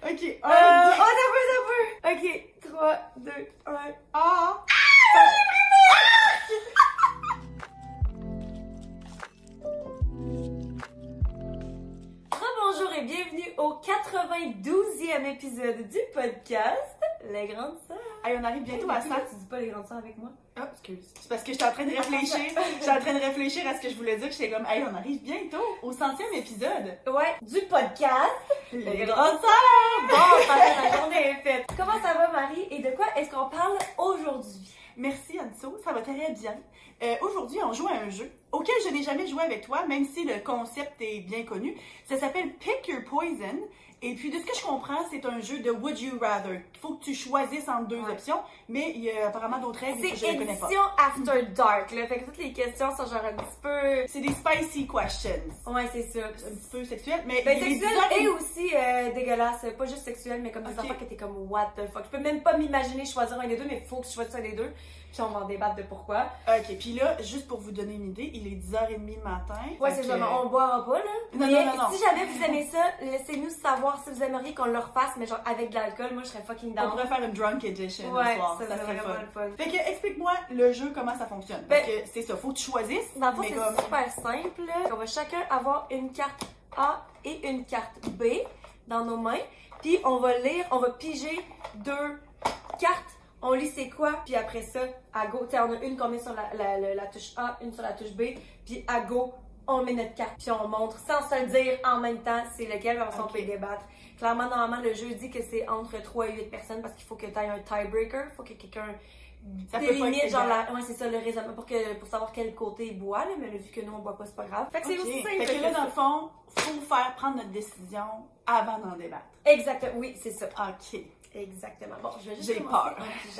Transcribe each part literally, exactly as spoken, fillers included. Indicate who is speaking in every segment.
Speaker 1: Ok,
Speaker 2: Euh,
Speaker 1: un,
Speaker 2: oh, t'as peu, t'as peu. Ok, trois, deux, un.
Speaker 1: Ah!
Speaker 2: Bonjour et bienvenue au quatre-vingt-douzième épisode du podcast Les Grandes Sœurs.
Speaker 1: Hey, on arrive bientôt à ça.
Speaker 2: Tu dis pas Les Grandes Sœurs avec moi?
Speaker 1: Ah, excuse. C'est parce que j'étais en train de réfléchir. J'étais en train de réfléchir à ce que je voulais dire. J'étais comme, hey, on arrive bientôt au centième épisode.
Speaker 2: Ouais, du podcast
Speaker 1: Les Grandes Sœurs!
Speaker 2: Bon, la journée est faite. Comment ça va, Marie? Et de quoi est-ce qu'on parle aujourd'hui?
Speaker 1: Merci, Anso. Ça va très bien. Euh, aujourd'hui, on joue à un jeu auquel je n'ai jamais joué avec toi, même si le concept est bien connu. Ça s'appelle Pick Your Poison. Et puis, de ce que je comprends, c'est un jeu de Would You Rather. Il faut que tu choisisses entre deux
Speaker 2: ouais. options,
Speaker 1: mais il y a apparemment d'autres règles que je ne connais pas.
Speaker 2: C'est édition After Dark, là. Fait que toutes les questions sont genre un petit peu...
Speaker 1: C'est des spicy questions.
Speaker 2: Ouais, c'est ça.
Speaker 1: Un petit peu sexuel, mais...
Speaker 2: Ben, sexuel et et aussi euh, dégueulasse. Pas juste sexuel, mais comme des
Speaker 1: okay.
Speaker 2: enfants que t'es comme what the fuck. Je peux même pas m'imaginer choisir un des deux, mais il faut que je choisisse un des deux. Puis on va en débattre de pourquoi.
Speaker 1: Ok, puis là, juste pour vous donner une idée, il est dix heures trente le matin.
Speaker 2: Ouais, c'est genre, on boira pas, là.
Speaker 1: Non,
Speaker 2: mais
Speaker 1: non, non, non.
Speaker 2: Si jamais vous aimez ça, laissez-nous savoir si vous aimeriez qu'on le refasse, mais genre avec de l'alcool. Moi, je serais fucking down.
Speaker 1: On pourrait faire une drunk edition
Speaker 2: ouais,
Speaker 1: le soir.
Speaker 2: ça,
Speaker 1: Ça serait
Speaker 2: vraiment
Speaker 1: fun.
Speaker 2: le fun.
Speaker 1: Fait que, explique-moi le jeu, comment ça fonctionne.
Speaker 2: Ben,
Speaker 1: Parce que c'est ça, faut que tu choisisses.
Speaker 2: Dans le fond,
Speaker 1: mais
Speaker 2: c'est
Speaker 1: comme...
Speaker 2: super simple. On va chacun avoir une carte A et une carte B dans nos mains. Puis on va lire, on va piger deux cartes. On lit c'est quoi, puis après ça, à go, tu sais, on a une qu'on met sur la, la, la, la touche A, une sur la touche B, puis à go, on met notre carte, puis on montre sans se le dire en même temps c'est lequel, on
Speaker 1: okay.
Speaker 2: peut débattre. Clairement, normalement, le jeu dit que c'est entre trois et huit personnes parce qu'il faut que tu aies un tiebreaker, il faut que quelqu'un délimite, genre, la, ouais, c'est ça, le raisonnement pour, que, pour savoir quel côté il boit, là, mais vu que nous on boit pas, c'est pas grave. Fait que c'est
Speaker 1: okay.
Speaker 2: aussi simple.
Speaker 1: Fait que là, dans le fond, faut faire prendre notre décision avant d'en débattre.
Speaker 2: Exactement, oui, c'est ça.
Speaker 1: Ok.
Speaker 2: Exactement. Bon, je vais juste
Speaker 1: J'ai peur.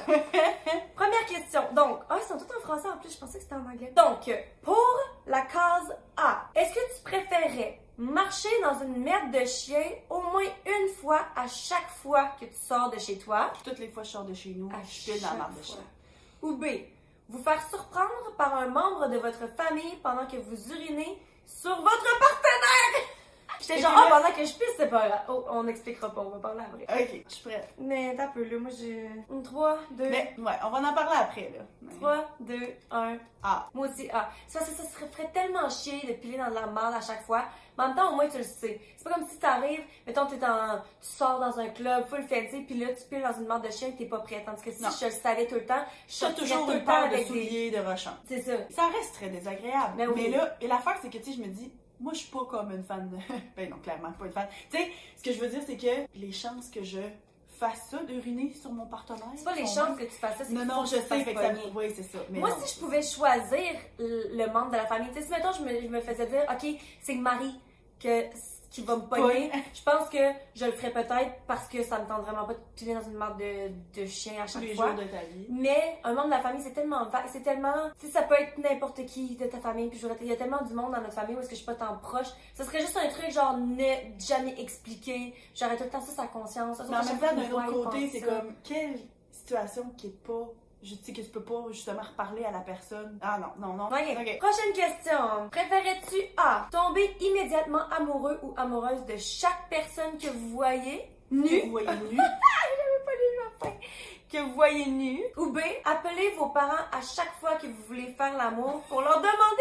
Speaker 2: Première question. Donc, ah, oh, ils sont tous en français en plus, je pensais que c'était en anglais. Donc, pour la case A, est-ce que tu préférerais marcher dans une merde de chien au moins une fois à chaque fois que tu sors de chez toi?
Speaker 1: Toutes les fois que je sors de chez nous,
Speaker 2: à
Speaker 1: je suis dans la merde de chien.
Speaker 2: Ou B, vous faire surprendre par un membre de votre famille pendant que vous urinez sur votre partenaire? J'étais genre, oh, pendant que je pisse, c'est pas grave. Oh, on n'expliquera pas, on va parler après.
Speaker 1: Ok, je suis prête.
Speaker 2: Mais t'as peu, là, moi j'ai. trois, deux.
Speaker 1: Mais, ouais, on va en parler après, là.
Speaker 2: trois, deux, un.
Speaker 1: A.
Speaker 2: Moi aussi, A. C'est parce que ça se ferait tellement chier de piler dans de la merde à chaque fois. Mais en même temps, au moins, tu le sais. C'est pas comme si t'arrives, mettons, t'es en. Tu sors dans un club full fancy, puis là, tu piles dans une merde de chien et t'es pas prêt. Tandis que si
Speaker 1: non.
Speaker 2: je le savais tout le temps, je
Speaker 1: suis toujours
Speaker 2: tout
Speaker 1: une
Speaker 2: le temps
Speaker 1: paire de
Speaker 2: avec
Speaker 1: souliers
Speaker 2: des...
Speaker 1: de rochant.
Speaker 2: C'est ça.
Speaker 1: Ça reste très désagréable.
Speaker 2: Mais, oui.
Speaker 1: Mais là, et l'affaire, c'est que, tu sais, je me dis. Moi, je suis pas comme une fan de... Ben non, clairement, pas une fan. Tu sais, ce que je veux dire, c'est que les chances que je fasse ça, d'uriner sur mon partenaire...
Speaker 2: C'est pas les chances que tu fasses ça, c'est
Speaker 1: Non, non, je sais, fait que ça... Oui, c'est ça. Mais
Speaker 2: moi,
Speaker 1: non.
Speaker 2: si je pouvais choisir le membre de la famille, tu sais, si mettons, je me, je me faisais dire, OK, c'est Marie que... qui va me pogner, oui. Je pense que je le ferais peut-être parce que ça me tente vraiment pas de piler dans une marde de, de chien à chaque
Speaker 1: Tous les
Speaker 2: fois.
Speaker 1: jours de ta vie.
Speaker 2: Mais un membre de la famille, c'est tellement vague, c'est tellement... Tu sais, ça peut être n'importe qui de ta famille, puis je il y a tellement du monde dans notre famille où est-ce que je suis pas tant proche. Ça serait juste un truc genre ne jamais expliqué. J'aurais tout le temps ça sa conscience. Ça,
Speaker 1: mais en même temps, d'un autre
Speaker 2: voit,
Speaker 1: côté, c'est comme, quelle situation qui est pas... Je sais que tu peux pas justement reparler à la personne. Ah non, non, non.
Speaker 2: Okay.
Speaker 1: Okay.
Speaker 2: Prochaine question. Préférais-tu A. Tomber immédiatement amoureux ou amoureuse de chaque personne que vous voyez nu?
Speaker 1: Vous voyez nu?
Speaker 2: J'avais pas lu ma fin. Que vous voyez nu. Ou B. Appeler vos parents à chaque fois que vous voulez faire l'amour pour leur demander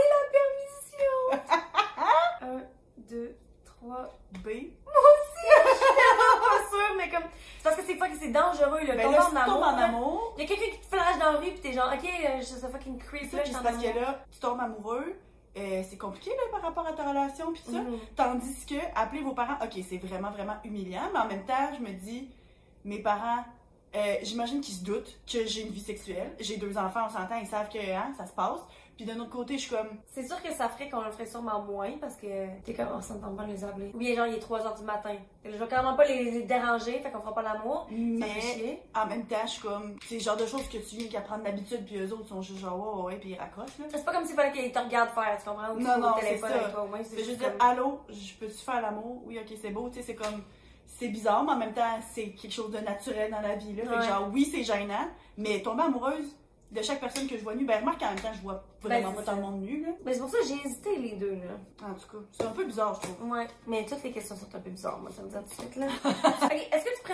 Speaker 2: la permission. Un, deux, trois.
Speaker 1: B.
Speaker 2: Moi aussi, je suis tellement pas sûre, mais comme. C'est parce que c'est fucking c'est dangereux, le
Speaker 1: ben
Speaker 2: tomber
Speaker 1: là,
Speaker 2: en amour.
Speaker 1: en amour.
Speaker 2: Il y a quelqu'un qui te flash dans la rue, pis t'es genre, ok, je suis fucking creep.
Speaker 1: C'est parce que là, tu tombes amoureux. Euh, c'est compliqué là, par rapport à ta relation pis tout ça.
Speaker 2: Mm-hmm.
Speaker 1: Tandis que appeler vos parents, ok, c'est vraiment, vraiment humiliant, mais en même temps, je me dis, mes parents, euh, j'imagine qu'ils se doutent que j'ai une vie sexuelle. J'ai deux enfants, on s'entend, ils savent que hein, ça se passe. Puis d'un autre côté, je suis comme...
Speaker 2: C'est sûr que ça ferait qu'on le ferait sûrement moins parce que t'es comme, on s'entend pas les appeler. Oui, genre, il est trois heures du matin. Je vais quand même pas les, les déranger, fait qu'on fera pas l'amour.
Speaker 1: Mais en même temps, je suis comme... C'est le genre de choses que tu viens qu'à prendre l'habitude, puis eux autres sont juste genre, ouais, ouais, puis ils raccrochent, là.
Speaker 2: C'est pas comme s'il fallait qu'ils te regardent faire, tu comprends? Ou
Speaker 1: non, non,
Speaker 2: au téléphone
Speaker 1: c'est ça.
Speaker 2: avec toi, au moins,
Speaker 1: c'est juste comme... dire, allô, je peux-tu faire l'amour? Oui, ok, c'est beau, tu sais, c'est comme... C'est bizarre, mais en même temps, c'est quelque chose de naturel dans la vie, là. Fait
Speaker 2: ouais.
Speaker 1: que genre, oui, c'est gênant, mais tomber amoureuse de chaque personne que je vois nue, ben remarque qu'en même temps, je vois vraiment ben, pas tout le monde nu, là.
Speaker 2: Ben c'est pour ça que j'ai hésité les deux, là.
Speaker 1: En tout cas, c'est un peu bizarre, je trouve.
Speaker 2: Ouais, mais toutes les questions sont un peu bizarres, moi, ça me dit tout de suite, là. Ok, est-ce que tu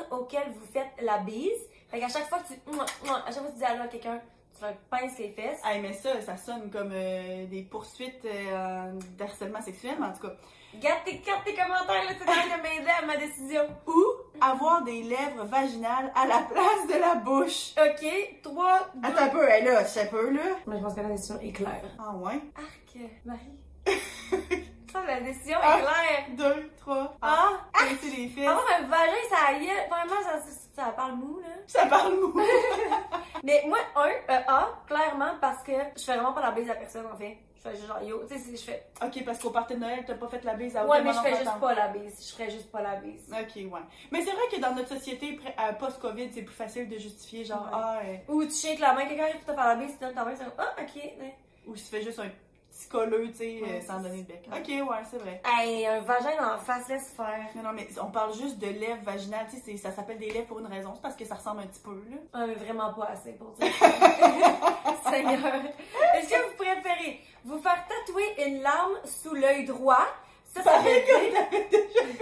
Speaker 2: auquel vous faites la bise. Fait qu'à chaque fois que tu... À chaque fois que tu dis allô à quelqu'un, tu leur pinces les fesses.
Speaker 1: Hey, mais ça, ça sonne comme euh, des poursuites euh, d'harcèlement sexuel, mais en tout cas.
Speaker 2: Garde tes, garde tes commentaires, là, c'est train de m'aider à ma décision.
Speaker 1: Ou avoir des lèvres vaginales à la place de la bouche.
Speaker 2: Ok, trois, deux...
Speaker 1: Attends un peu, hey, là, c'est un peu, là.
Speaker 2: Mais je pense que la décision est claire.
Speaker 1: Ah ouais?
Speaker 2: Arc, Marie. Ça, la décision
Speaker 1: Ah.
Speaker 2: est claire.
Speaker 1: Deux, trois,
Speaker 2: Ah!
Speaker 1: pincer les fesses.
Speaker 2: Avoir un vagin, ça y est. Vraiment, ça, ça parle mou, là.
Speaker 1: Ça parle mou.
Speaker 2: Mais moi, un, euh, A, clairement, parce que je fais vraiment pas la bise à personne, en fait. Je fais juste genre, yo, tu sais, je fais...
Speaker 1: Ok, parce qu'au party de Noël, t'as pas fait la bise à
Speaker 2: Ouais,
Speaker 1: aucun
Speaker 2: mais je
Speaker 1: moment
Speaker 2: fais
Speaker 1: dans
Speaker 2: juste
Speaker 1: ton-
Speaker 2: pas la bise. Je ferais juste pas la bise.
Speaker 1: Ok, ouais. Mais c'est vrai que dans notre société pré- euh, post-Covid, c'est plus facile de justifier, genre,
Speaker 2: Ouais.
Speaker 1: ah, euh,
Speaker 2: Ou tu shakes la main, quelqu'un arrive pour te faire la bise, tu donnes ta main, c'est comme, ah, ok. Ouais.
Speaker 1: ou tu fais juste un petit colleux, tu sais,
Speaker 2: Ouais,
Speaker 1: euh, sans
Speaker 2: c'est
Speaker 1: donner de bec.
Speaker 2: ça.
Speaker 1: Ok, ouais, c'est vrai.
Speaker 2: Hey, un vagin en face, laisse faire.
Speaker 1: Non, non, mais on parle juste de lèvres vaginales, tu sais, c'est- ça s'appelle des lèvres pour une raison, c'est parce que ça ressemble un petit peu, là.
Speaker 2: Ah, mais vraiment pas assez pour dire. Seigneur. Est-ce que vous préférez vous faire tatouer une larme sous l'œil droit? Ça, ça veut dire...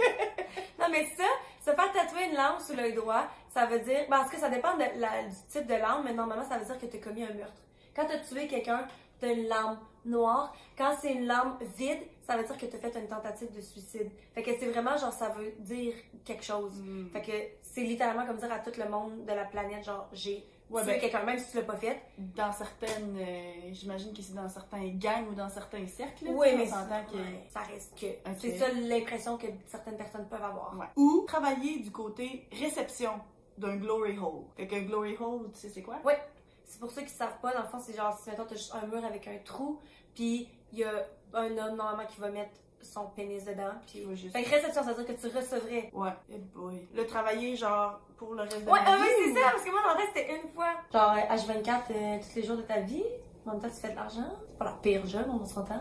Speaker 2: Non, mais ça, se faire tatouer une larme sous l'œil droit, ça veut dire... Parce que ça dépend de la- du type de larme, mais normalement, ça veut dire que tu as commis un meurtre. Quand tu as tué quelqu'un, tu as une larme noire. Quand c'est une larme vide, ça veut dire que tu as fait une tentative de suicide. Fait que c'est vraiment, genre, ça veut dire quelque chose.
Speaker 1: Mm.
Speaker 2: Fait que c'est littéralement comme dire à tout le monde de la planète, genre, j'ai
Speaker 1: Ouais,
Speaker 2: tué
Speaker 1: ben-
Speaker 2: quelqu'un, même si tu l'as pas fait.
Speaker 1: Dans certaines, euh, j'imagine que c'est dans certains gangs ou dans certains cercles, là,
Speaker 2: Oui,
Speaker 1: tu sais,
Speaker 2: mais
Speaker 1: on s'entend que...
Speaker 2: ouais, ça reste que.
Speaker 1: Ok.
Speaker 2: C'est ça l'impression que certaines personnes peuvent avoir.
Speaker 1: Ouais. Ou travailler du côté réception d'un glory hole. Fait qu'un glory hole, tu sais c'est quoi?
Speaker 2: Ouais. C'est pour ceux qui savent pas, dans le fond, c'est genre, si mettons, t'as juste un mur avec un trou, puis il y a un homme normalement qui va mettre son pénis dedans, puis.
Speaker 1: Il va juste...
Speaker 2: Fait que réception, ça veut dire que tu recevrais.
Speaker 1: Ouais, eh boy. Le travailler, genre, pour le reste de
Speaker 2: Ouais,
Speaker 1: la
Speaker 2: ah
Speaker 1: vie.
Speaker 2: oui, c'est
Speaker 1: ou-
Speaker 2: ça, parce que moi, dans la tête, c'était une fois. Genre, euh, H vingt-quatre, euh, tous les jours de ta vie. En même temps, tu fais de l'argent. C'est pas la pire job, on s'entend.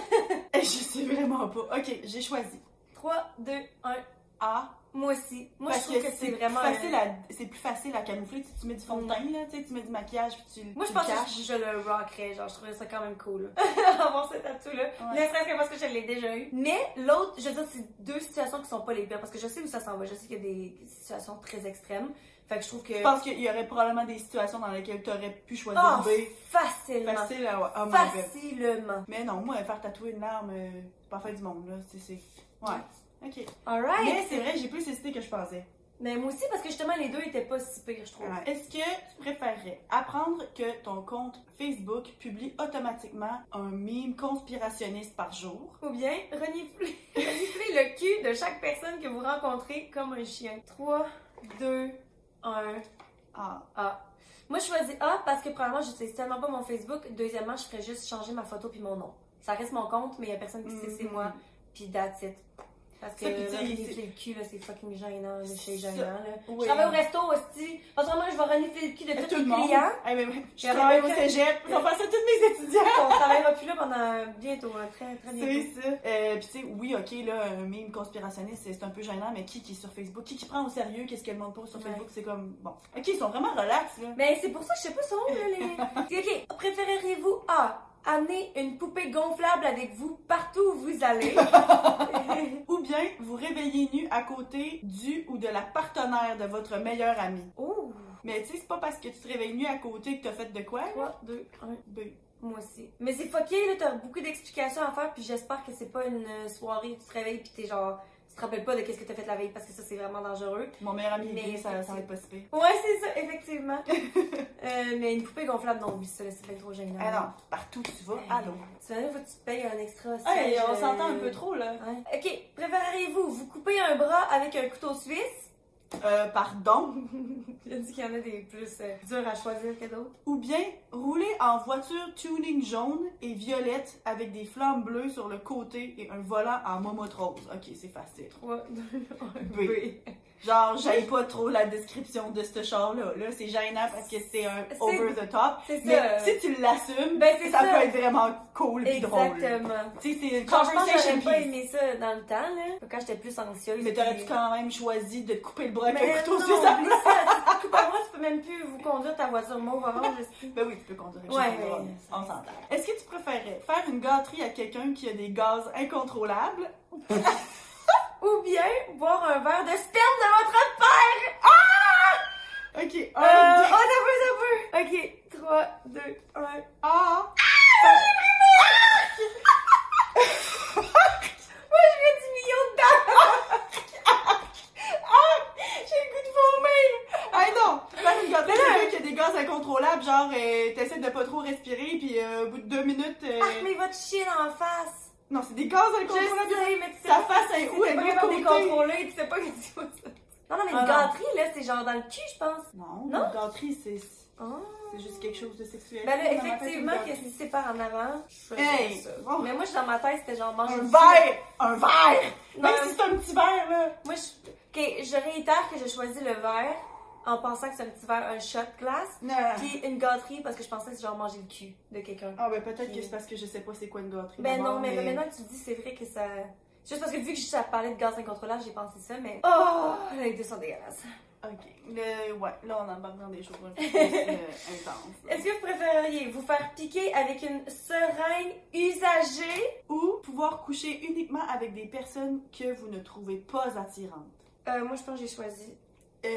Speaker 1: Je sais vraiment pas. Ok, j'ai choisi.
Speaker 2: trois, deux, un.
Speaker 1: A.
Speaker 2: Moi aussi. Moi,
Speaker 1: Parce
Speaker 2: je trouve que, c'est vraiment.
Speaker 1: plus facile
Speaker 2: un-
Speaker 1: à, c'est plus facile à camoufler. Tu, tu mets du fond de teint, là, tu sais, tu mets du maquillage, puis tu,
Speaker 2: Moi,
Speaker 1: tu
Speaker 2: je pense
Speaker 1: le
Speaker 2: que
Speaker 1: caches.
Speaker 2: je, je le rockerais. Genre, je trouverais ça quand même cool. Avoir ce tatou-là.
Speaker 1: Ouais.
Speaker 2: Ne serait-ce que parce que je l'ai déjà eu. Mais l'autre, je veux dire, c'est deux situations qui sont pas les pires. Parce que je sais où ça s'en va. Je sais qu'il y a des situations très extrêmes. Fait que je trouve que.
Speaker 1: Je pense qu'il y aurait probablement des situations dans lesquelles tu aurais pu choisir
Speaker 2: Oh,
Speaker 1: B.
Speaker 2: facilement.
Speaker 1: Facile à. Oh my God.
Speaker 2: Facilement.
Speaker 1: Mais non, moi, faire tatouer une larme, euh, c'est pas fait du monde, là. C'est. c'est- Ouais. Ok.
Speaker 2: Alright.
Speaker 1: Mais c'est vrai, j'ai plus hésité que je pensais.
Speaker 2: Mais moi aussi, parce que justement, les deux étaient pas si pires, je trouve.
Speaker 1: Ouais. Est-ce que tu préférerais apprendre que ton compte Facebook publie automatiquement un meme conspirationniste par jour?
Speaker 2: Ou bien renifler, renifler le cul de chaque personne que vous rencontrez comme un chien. trois, deux, un.
Speaker 1: Ah.
Speaker 2: A. Moi, je choisis A parce que premièrement, j'utilise tellement pas mon Facebook. Deuxièmement, je ferais juste changer ma photo puis mon nom. Ça reste mon compte, mais il y a personne qui sait c'est
Speaker 1: Mhm.
Speaker 2: moi. Puis that's it. Parce que
Speaker 1: Ça, puis tu sais,
Speaker 2: renifler
Speaker 1: c'est-
Speaker 2: le cul, là, c'est fucking gênant. là, C'est
Speaker 1: Ça,
Speaker 2: gênant, là.
Speaker 1: oui.
Speaker 2: Je travaille au resto aussi. Parce que moi, je vais renifler le cul de
Speaker 1: Tout
Speaker 2: tous
Speaker 1: le
Speaker 2: les
Speaker 1: monde.
Speaker 2: clients.
Speaker 1: Eh, mais, mais, je
Speaker 2: J'aurais
Speaker 1: travaille au
Speaker 2: aucun-
Speaker 1: cégep. On passe à tous mes étudiants.
Speaker 2: On travaillera plus là pendant bientôt, hein, très, très
Speaker 1: C'est
Speaker 2: bientôt.
Speaker 1: ça. Euh, Puis tu sais, oui, ok, là, un meme conspirationniste, c'est c'est un peu gênant, mais qui qui est sur Facebook? Qui qui prend au sérieux? Qu'est-ce qu'elle montre pas sur
Speaker 2: Ouais.
Speaker 1: Facebook? C'est comme, bon. Ok, ils sont vraiment relax, là.
Speaker 2: Mais c'est pour ça que je sais pas son nom, là, les... Ok, préféreriez-vous A. Amener une poupée gonflable avec vous partout où vous allez.
Speaker 1: Ou bien vous réveiller nu à côté du ou de la partenaire de votre meilleur ami.
Speaker 2: Oh!
Speaker 1: Mais tu sais, c'est pas parce que tu te réveilles nu à côté que t'as fait de quoi, là?
Speaker 2: trois, deux, un.
Speaker 1: B.
Speaker 2: Moi aussi. Mais c'est fucké, là, t'as beaucoup d'explications à faire, puis j'espère que c'est pas une euh, soirée où tu te réveilles pis t'es genre... Tu te rappelles pas de qu'est-ce que t'as fait la veille, parce que ça, c'est vraiment dangereux.
Speaker 1: Mon meilleur ami
Speaker 2: Mais
Speaker 1: est gay, ça, ça va être pas si pire.
Speaker 2: Ouais, c'est ça, effectivement. euh, mais une poupée gonflable, non, oui, ça, c'est bien trop gênant.
Speaker 1: Ah non, partout où tu vas, allô.
Speaker 2: Tu vas faut que tu te payes un extra
Speaker 1: Hey,
Speaker 2: siège,
Speaker 1: on
Speaker 2: euh,
Speaker 1: s'entend un peu trop, là.
Speaker 2: Ouais. Ok, préféreriez-vous vous couper un bras avec un couteau suisse?
Speaker 1: Euh, pardon.
Speaker 2: J'ai dit qu'il y en a des plus euh, durs à choisir que d'autres.
Speaker 1: Ou bien rouler en voiture tuning jaune et violette avec des flammes bleues sur le côté et un volant en momotte rose. Ok, c'est facile.
Speaker 2: trois, deux, un,
Speaker 1: B. Genre, j'aime pas trop la description de ce char-là. Là, c'est gênant parce que c'est un
Speaker 2: C'est-
Speaker 1: over the top.
Speaker 2: c'est ça.
Speaker 1: Mais si tu l'assumes,
Speaker 2: Ben, c'est
Speaker 1: ça,
Speaker 2: ça.
Speaker 1: peut être vraiment cool et drôle.
Speaker 2: Exactement.
Speaker 1: Tu sais, c'est une
Speaker 2: Genre, je pense que
Speaker 1: conversation
Speaker 2: j'aurais pas
Speaker 1: piece.
Speaker 2: aimé ça dans le temps, là. Quand j'étais plus anxieuse.
Speaker 1: Mais
Speaker 2: puis-
Speaker 1: t'aurais-tu quand même choisi de te couper le bras avec
Speaker 2: Mais
Speaker 1: un couteau
Speaker 2: non,
Speaker 1: suisse à
Speaker 2: oublie
Speaker 1: place?
Speaker 2: ça. Si tu coupes à moi, tu peux même plus vous conduire ta voiture mauve orange aussi.
Speaker 1: Ben oui, tu peux conduire.
Speaker 2: Ouais,
Speaker 1: je sais pas,
Speaker 2: mais-
Speaker 1: on s'entend. Est-ce que tu préférais faire une gâterie à quelqu'un qui a des gaz incontrôlables
Speaker 2: Ou bien boire un verre de sperme de votre père. Ah!
Speaker 1: genre, euh, t'essaies de pas trop respirer, puis euh, au bout de deux minutes... Euh...
Speaker 2: Ah, mais il va te chier dans la face!
Speaker 1: Non, c'est des gaz incontrôlables!
Speaker 2: Je sais, mais tu sais
Speaker 1: Ta face est où? Elle est
Speaker 2: vraiment
Speaker 1: côté?
Speaker 2: décontrôlée, tu sais pas que tu vois ça. Non, non, mais une
Speaker 1: Ah,
Speaker 2: gâterie, là, c'est genre dans le cul, je pense.
Speaker 1: Non,
Speaker 2: Non?
Speaker 1: une gâterie, c'est...
Speaker 2: Oh.
Speaker 1: C'est juste quelque chose de sexuel.
Speaker 2: Ben là,
Speaker 1: Dans ma tête,
Speaker 2: effectivement,
Speaker 1: une
Speaker 2: que
Speaker 1: gâterie.
Speaker 2: si c'est par en avant, je ferais
Speaker 1: Hey!
Speaker 2: ça.
Speaker 1: Oh.
Speaker 2: Mais moi, je- dans ma tête, c'était genre manger
Speaker 1: Un
Speaker 2: une
Speaker 1: verre! Un verre!
Speaker 2: Non,
Speaker 1: Même
Speaker 2: mais-
Speaker 1: si c'est un petit verre, là!
Speaker 2: Moi, je, ok, je réitère que j'ai choisi le verre en pensant que c'est un petit verre, un shot glace,
Speaker 1: Non.
Speaker 2: puis une gâterie parce que je pensais que c'est genre manger le cul de quelqu'un.
Speaker 1: Ah, ben peut-être
Speaker 2: Puis-
Speaker 1: que c'est parce que je sais pas c'est quoi une gâterie.
Speaker 2: Ben
Speaker 1: d'abord,
Speaker 2: non, mais, maintenant que tu le dis, c'est vrai que ça. Juste parce que vu que je parlais de gaz incontrôlable, j'ai pensé ça, mais. Oh! Les deux sont dégueulasses.
Speaker 1: Ok. Le... Ouais, là, on embarque dans des choses un peu plus euh, intenses.
Speaker 2: Est-ce que vous préféreriez vous faire piquer avec une seringue usagée?
Speaker 1: Ou pouvoir coucher uniquement avec des personnes que vous ne trouvez pas attirantes.
Speaker 2: Euh, moi, je pense que j'ai choisi.
Speaker 1: Euh...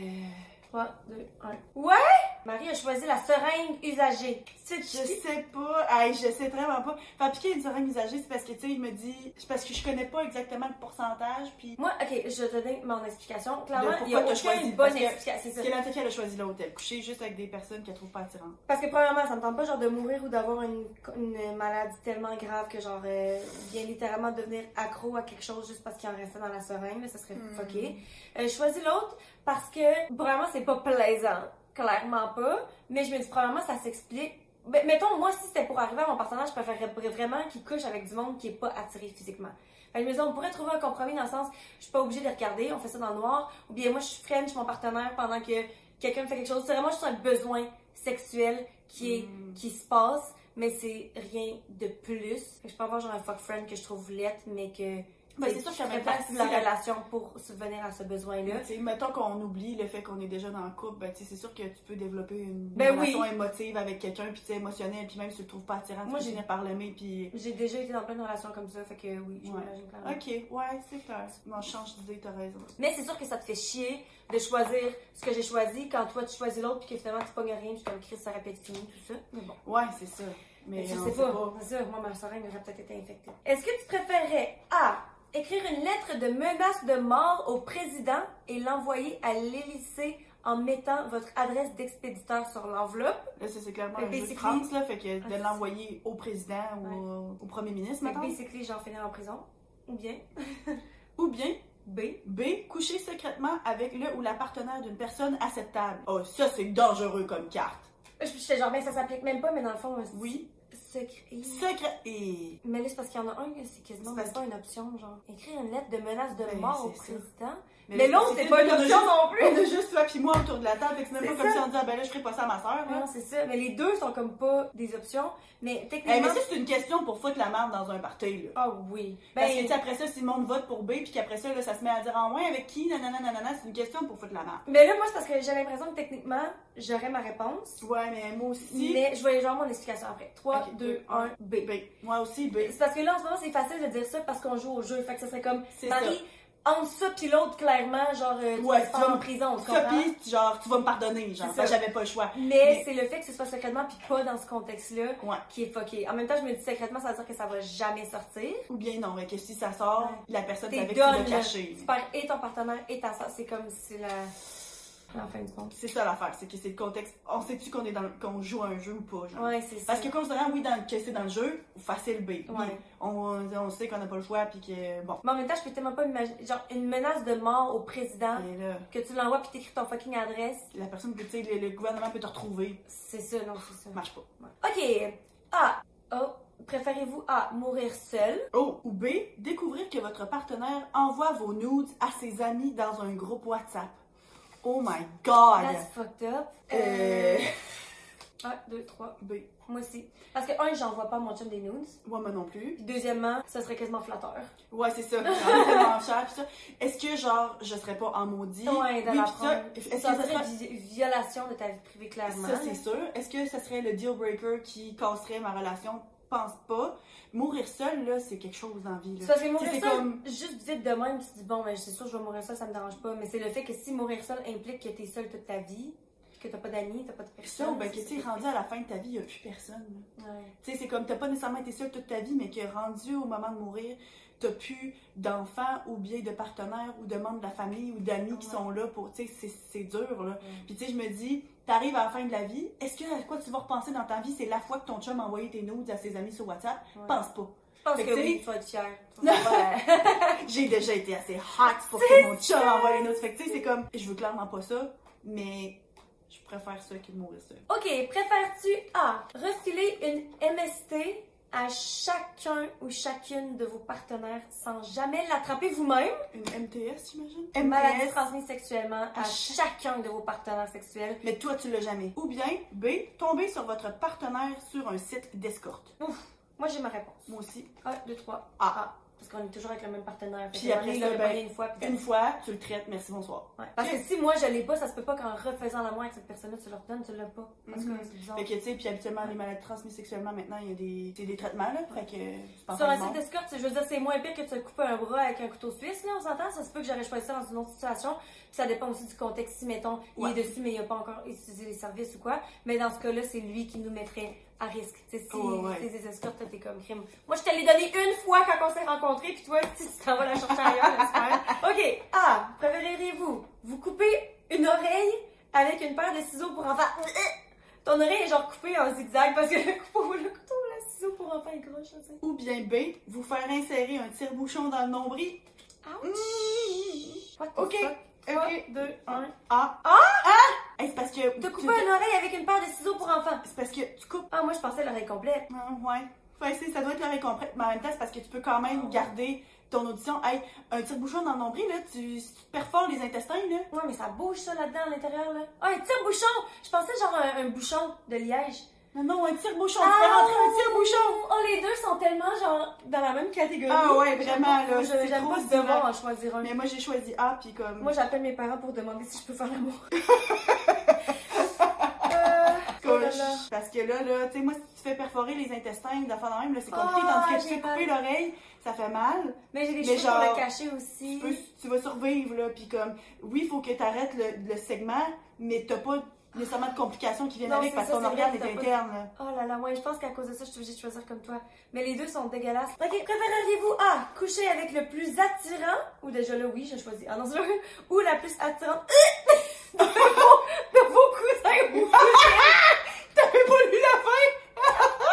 Speaker 2: trois, deux, un. Ouais! Marie a choisi la seringue usagée. C'est
Speaker 1: Je sais pas. Hey, je sais vraiment pas. Faire piquer une seringue usagée, c'est parce que, tu sais, il me dit... C'est parce que je connais pas exactement le pourcentage, puis...
Speaker 2: Moi, ok, je te donne mon explication. Clairement,
Speaker 1: De
Speaker 2: il y a
Speaker 1: pourquoi t'as
Speaker 2: aucune
Speaker 1: choisi,
Speaker 2: bonne
Speaker 1: parce que-
Speaker 2: explication. C'est ça.
Speaker 1: Parce que la fille, elle a choisi l'hôtel. Coucher juste avec des personnes qu'elle trouve pas attirantes.
Speaker 2: Parce que premièrement, ça me tente pas genre de mourir ou d'avoir une, une maladie tellement grave que genre euh, vient littéralement devenir accro à quelque chose juste parce qu'il en restait dans la seringue, là, ça serait
Speaker 1: Mm.
Speaker 2: fucké. Euh, je choisis l'autre parce que vraiment c'est pas plaisant, clairement pas. Mais je me dis premièrement ça s'explique. Ben, mettons moi si c'était pour arriver à mon partenaire, je préférerais vraiment qu'il couche avec du monde qui est pas attiré physiquement. Fait que je me dis, on pourrait trouver un compromis dans le sens, je suis pas obligée de regarder, on fait ça dans le noir, ou bien moi je french mon partenaire pendant que quelqu'un me fait quelque chose. C'est vraiment juste un besoin sexuel qui est
Speaker 1: Mm.
Speaker 2: qui se passe, mais c'est rien de plus. Fait que je peux avoir genre un fuck friend que je trouve laite, mais que
Speaker 1: Ben, c'est sûr
Speaker 2: je
Speaker 1: qu'en
Speaker 2: ferais
Speaker 1: même
Speaker 2: partie
Speaker 1: temps,
Speaker 2: de la
Speaker 1: si la-
Speaker 2: relation pour subvenir à ce besoin-là.
Speaker 1: Tu sais, mettons qu'on oublie le fait qu'on est déjà dans le couple, ben, tu sais, c'est sûr que tu peux développer une
Speaker 2: Ben
Speaker 1: relation
Speaker 2: oui.
Speaker 1: émotive avec quelqu'un, puis tu sais, émotionnelle, puis même si tu le trouves pas attirant,
Speaker 2: Moi,
Speaker 1: tu
Speaker 2: j'ai-
Speaker 1: finis par l'aimer, puis...
Speaker 2: J'ai déjà été dans plein de relations comme ça, fait que oui, je
Speaker 1: Ouais.
Speaker 2: m'imagine clairement.
Speaker 1: Ok, ouais, c'est clair. Non, je change d'idée, t'as raison.
Speaker 2: Mais c'est sûr que ça te fait chier de choisir ce que j'ai choisi quand toi tu choisis l'autre puis que finalement tu pognes rien puis comme Chris ça aurait pu être fini, tout ça. Mais bon.
Speaker 1: Ouais, c'est ça. Mais
Speaker 2: Mais je
Speaker 1: on
Speaker 2: sais
Speaker 1: sait
Speaker 2: pas. C'est ça, moi ma seringue aurait peut-être été infectée. Est-ce que tu préférerais A. Écrire une lettre de menace de mort au président et l'envoyer à l'Élysée en mettant votre adresse d'expéditeur sur l'enveloppe?
Speaker 1: Là, ça, c'est clairement
Speaker 2: Fait
Speaker 1: un jeu de
Speaker 2: basically-
Speaker 1: France, là, fait que
Speaker 2: Ah,
Speaker 1: de
Speaker 2: c'est
Speaker 1: l'envoyer au président ou au, au premier ministre,
Speaker 2: Fait que
Speaker 1: maintenant.
Speaker 2: basically, j'en finis en prison. Ou bien
Speaker 1: Ou bien,
Speaker 2: B.
Speaker 1: B, coucher secrètement avec le ou la partenaire d'une personne acceptable. Oh, ça, c'est dangereux comme carte.
Speaker 2: Je J'étais genre, ben ça s'applique même pas, mais dans le fond, c'est
Speaker 1: Oui.
Speaker 2: secret.
Speaker 1: Secret. Et...
Speaker 2: Mais là, c'est parce qu'il y en a un, c'est quasiment
Speaker 1: C'est
Speaker 2: même
Speaker 1: parce
Speaker 2: pas une option, genre. Écrire une lettre de menace de
Speaker 1: Ben,
Speaker 2: mort au
Speaker 1: c'est ça.
Speaker 2: président.
Speaker 1: Mais,
Speaker 2: Mais l'autre, c'est pas une
Speaker 1: on a
Speaker 2: option
Speaker 1: juste-
Speaker 2: non plus.
Speaker 1: On a juste toi puis moi autour de la table, fait que c'est même
Speaker 2: C'est
Speaker 1: pas comme
Speaker 2: ça.
Speaker 1: si on dit, ah ben là, je ferai pas ça à ma soeur,
Speaker 2: Non,
Speaker 1: là.
Speaker 2: c'est ça. Mais les deux sont comme pas des options. Mais
Speaker 1: Eh,
Speaker 2: techniquement.
Speaker 1: mais ça, c'est une question pour foutre la merde dans un party, là.
Speaker 2: Ah oui.
Speaker 1: Parce que,
Speaker 2: Ben,
Speaker 1: tu sais, après ça, si le monde vote pour B, puis qu'après ça, là, ça se met à dire en moins avec qui, nanana, nanana, c'est une question pour foutre la merde.
Speaker 2: mais là, moi, c'est parce que j'ai l'impression que techniquement, j'aurais ma réponse.
Speaker 1: Ouais, mais moi aussi.
Speaker 2: Mais je vais genre mon explication après. trois,
Speaker 1: Ok,
Speaker 2: deux, un, B.
Speaker 1: B. Moi aussi, B.
Speaker 2: C'est parce que là, en ce moment, c'est facile de dire ça parce qu'on joue au jeu. Fait que ça serait comme,
Speaker 1: C'est
Speaker 2: Marie, entre ça pis l'autre, clairement, genre, euh, tu
Speaker 1: Ouais,
Speaker 2: vas te
Speaker 1: tu
Speaker 2: faire
Speaker 1: vas
Speaker 2: en
Speaker 1: me-
Speaker 2: prison, tu
Speaker 1: Ça,
Speaker 2: comprends?
Speaker 1: pis, genre, tu vas me pardonner, genre,
Speaker 2: C'est
Speaker 1: parce
Speaker 2: ça.
Speaker 1: que j'avais pas le choix.
Speaker 2: Mais,
Speaker 1: Mais-
Speaker 2: c'est le fait que ce soit secrètement puis pas dans ce contexte-là
Speaker 1: Ouais.
Speaker 2: qui est fucké. En même temps, je me dis secrètement, ça veut dire que ça va jamais sortir.
Speaker 1: Ou bien non, mais que si ça sort,
Speaker 2: Ouais.
Speaker 1: la personne
Speaker 2: T'es
Speaker 1: savait que tu l'as
Speaker 2: done, là.
Speaker 1: caché.
Speaker 2: Tu perds et ton partenaire et ta soeur. C'est comme si la... la fin du monde.
Speaker 1: C'est ça l'affaire, c'est que c'est le contexte. On sait-tu qu'on est dans le- qu'on joue à un jeu ou pas, genre.
Speaker 2: Ouais, c'est ça.
Speaker 1: Parce que considérant, oui, dans, que c'est dans le jeu, facile B. Oui,
Speaker 2: Ouais.
Speaker 1: on, on sait qu'on n'a pas le choix, puis que, bon.
Speaker 2: Mais en même temps, je peux tellement pas imaginer... Genre, une menace de mort au président,
Speaker 1: Et là,
Speaker 2: que tu l'envoies puis t'écris ton fucking adresse.
Speaker 1: la personne, tu sais, le, le gouvernement peut te retrouver.
Speaker 2: C'est ça, non, c'est ça.
Speaker 1: Ça marche pas.
Speaker 2: OK. A. Oh. Préférez-vous A. Mourir seul?
Speaker 1: Oh, ou B, découvrir que votre partenaire envoie vos nudes à ses amis dans un groupe WhatsApp. Oh my god!
Speaker 2: That's fucked up.
Speaker 1: Euh...
Speaker 2: un, deux, trois.
Speaker 1: B.
Speaker 2: Moi aussi. Parce que, un, j'envoie pas à mon chum des nudes.
Speaker 1: Ouais, moi non plus.
Speaker 2: Puis deuxièmement, ça serait quasiment flatteur.
Speaker 1: Ouais, c'est ça. J'en ai tellement cher, pis ça. Est-ce que, genre, je serais pas en maudit?
Speaker 2: Ouais, de
Speaker 1: oui,
Speaker 2: la
Speaker 1: pis ça,
Speaker 2: prendre.
Speaker 1: est-ce que
Speaker 2: Ça
Speaker 1: ça
Speaker 2: serait
Speaker 1: serait...
Speaker 2: vi- violation de ta vie privée, clairement.
Speaker 1: Ça, c'est sûr. Est-ce que ça serait le deal breaker qui casserait ma relation? Pense pas. Mourir seul, là, c'est quelque chose dans la vie,
Speaker 2: C'est
Speaker 1: là.
Speaker 2: parce que mourir
Speaker 1: C'est
Speaker 2: seul,
Speaker 1: comme-
Speaker 2: juste vite de même, tu te dis, bon, ben, c'est sûr, je vais mourir seul, ça me dérange pas. Mais c'est le fait que si mourir seul implique que t'es seul toute ta vie, que t'as pas d'amis, t'as pas de personne.
Speaker 1: Ça, ou ben, que,
Speaker 2: c'est-
Speaker 1: tu sais, rendu à la fin de ta vie, il y a plus personne, là.
Speaker 2: Ouais.
Speaker 1: Tu sais, c'est comme, t'as pas nécessairement été seul toute ta vie, mais que rendu au moment de mourir, t'as plus d'enfants ou bien de partenaires ou de membres de la famille ou d'amis qui
Speaker 2: Ouais.
Speaker 1: sont là pour, tu sais, c'est- c'est dur, là.
Speaker 2: Ouais.
Speaker 1: Puis tu sais, je me dis, t'arrives à la fin de la vie, est-ce que à quoi tu vas repenser dans ta vie, c'est la fois que ton chum a envoyé tes nudes à ses amis sur WhatsApp?
Speaker 2: Ouais.
Speaker 1: Pense pas.
Speaker 2: Je pense
Speaker 1: Fait
Speaker 2: que,
Speaker 1: que, tu
Speaker 2: oui,
Speaker 1: sais-
Speaker 2: tu vas être fière. Tu vas faire, ouais.
Speaker 1: J'ai déjà été assez hot pour que mon chum envoie les nudes. Fait que tu sais, c'est comme, je veux clairement pas ça, mais je préfère ça que de mourir seul.
Speaker 2: Ok, préfères-tu A. Refiler une M S T à chacun ou chacune de vos partenaires sans jamais l'attraper vous-même?
Speaker 1: Une M T S, j'imagine?
Speaker 2: Une maladie
Speaker 1: M T S,
Speaker 2: transmise sexuellement à
Speaker 1: à chaque-
Speaker 2: chacun de vos partenaires sexuels.
Speaker 1: mais toi, tu l'as jamais. Ou bien, B, tomber sur votre partenaire sur un site d'escorte.
Speaker 2: Ouf, moi j'ai ma réponse.
Speaker 1: Moi aussi.
Speaker 2: un, deux, trois.
Speaker 1: A.
Speaker 2: A. Parce qu'on est toujours avec le même partenaire. Fait
Speaker 1: Puis
Speaker 2: que
Speaker 1: après
Speaker 2: on est
Speaker 1: ça,
Speaker 2: là,
Speaker 1: ben,
Speaker 2: pogné une fois. Puis
Speaker 1: Une fois, tu le traites, merci, bonsoir.
Speaker 2: Ouais. Parce que si moi je l'ai pas, ça se peut pas qu'en refaisant l'amour avec cette personne-là, tu leur donnes, tu l'as pas. Parce
Speaker 1: Mhm.
Speaker 2: que c'est bizarre.
Speaker 1: Fait que, tu sais, puis habituellement, les maladies transmises sexuellement, maintenant, il y a des, c'est des traitements, là. Fait que, c'est pas
Speaker 2: Sur un
Speaker 1: bon.
Speaker 2: site d'escorte, je veux dire, c'est moins pire que de se couper un bras avec un couteau suisse, là, on s'entend? Ça se peut que j'aurais choisi ça dans une autre situation. Puis ça dépend aussi du contexte. Si, mettons, il
Speaker 1: Ouais.
Speaker 2: est dessus, mais il n'a pas encore utilisé les services ou quoi. Mais dans ce cas-là, c'est lui qui nous mettrait à risque. Tu sais, si
Speaker 1: Ouais, ouais.
Speaker 2: c'est des escortes, t'es comme crime. Moi, je te l'ai donné une fois quand on s'est rencontrés, puis toi, si tu t'en vas la chercher ailleurs, j'espère. Ok. A. Préféreriez-vous vous couper une oreille avec une paire de ciseaux pour enfants? Ton oreille est genre coupée en zigzag parce que le couteau, le couteau, le ciseau pour enfants est gros, je sais.
Speaker 1: Ou bien B, vous faire insérer un tire-bouchon dans le nombril.
Speaker 2: Ouch!
Speaker 1: Mmh.
Speaker 2: What the
Speaker 1: Ok.
Speaker 2: fuck? trois,
Speaker 1: Ok.
Speaker 2: deux, un.
Speaker 1: Ah! Ah! Hey, c'est parce que.
Speaker 2: T'as coupé
Speaker 1: tu-
Speaker 2: une oreille avec une paire de ciseaux pour enfants.
Speaker 1: C'est parce que tu coupes.
Speaker 2: Ah, moi, je pensais l'oreille complète.
Speaker 1: Ah, ouais. Fait que ça doit être l'oreille complète, mais en même temps, c'est parce que tu peux quand même
Speaker 2: Oh.
Speaker 1: garder ton audition. Hey, un tire-bouchon dans le nombril, là, tu, si tu te perfores les intestins, là.
Speaker 2: Ouais, mais ça bouge ça là-dedans, à l'intérieur, là. Ah, un tire-bouchon! Je pensais genre un, un bouchon de liège.
Speaker 1: Non, non, un tire-bouchon. Tu peux rentrer un tire-bouchon.
Speaker 2: Oh, les deux sont tellement genre dans la même catégorie.
Speaker 1: Ah ouais, vraiment,
Speaker 2: J'aime
Speaker 1: là,
Speaker 2: pas-
Speaker 1: c'est
Speaker 2: J'aime
Speaker 1: trop
Speaker 2: pas
Speaker 1: différent.
Speaker 2: devoir en choisir un.
Speaker 1: Mais moi, j'ai choisi A, puis comme.
Speaker 2: Moi, j'appelle mes parents pour demander si je peux faire l'amour. euh, oh là là.
Speaker 1: Parce que là, là, tu sais, moi, si tu fais perforer les intestins d'enfant de même, là, c'est compliqué.
Speaker 2: Ah,
Speaker 1: Tandis que tu
Speaker 2: j'ai
Speaker 1: fais couper
Speaker 2: mal.
Speaker 1: l'oreille, ça fait mal.
Speaker 2: Mais j'ai des
Speaker 1: Mais
Speaker 2: cheveux pour
Speaker 1: genre,
Speaker 2: le cacher aussi.
Speaker 1: Tu, peux- tu vas survivre, là. Puis comme, oui, il faut que tu arrêtes le, le segment, mais t'as pas nécessairement de complications qui viennent
Speaker 2: Non,
Speaker 1: avec
Speaker 2: c'est
Speaker 1: parce que
Speaker 2: ça,
Speaker 1: ton
Speaker 2: c'est vrai
Speaker 1: organe
Speaker 2: que
Speaker 1: est
Speaker 2: t'as pas-
Speaker 1: interne, là.
Speaker 2: Oh là là, ouais, je pense qu'à cause de ça, je suis obligée de choisir comme toi. Mais les deux sont dégueulasses. Ok, préféreriez-vous A, coucher avec le plus attirant, ou déjà là, oui, je choisis. Ah non, c'est là, ou la plus attirante de vos, de vos cousins ou
Speaker 1: T'avais pas lu la fin?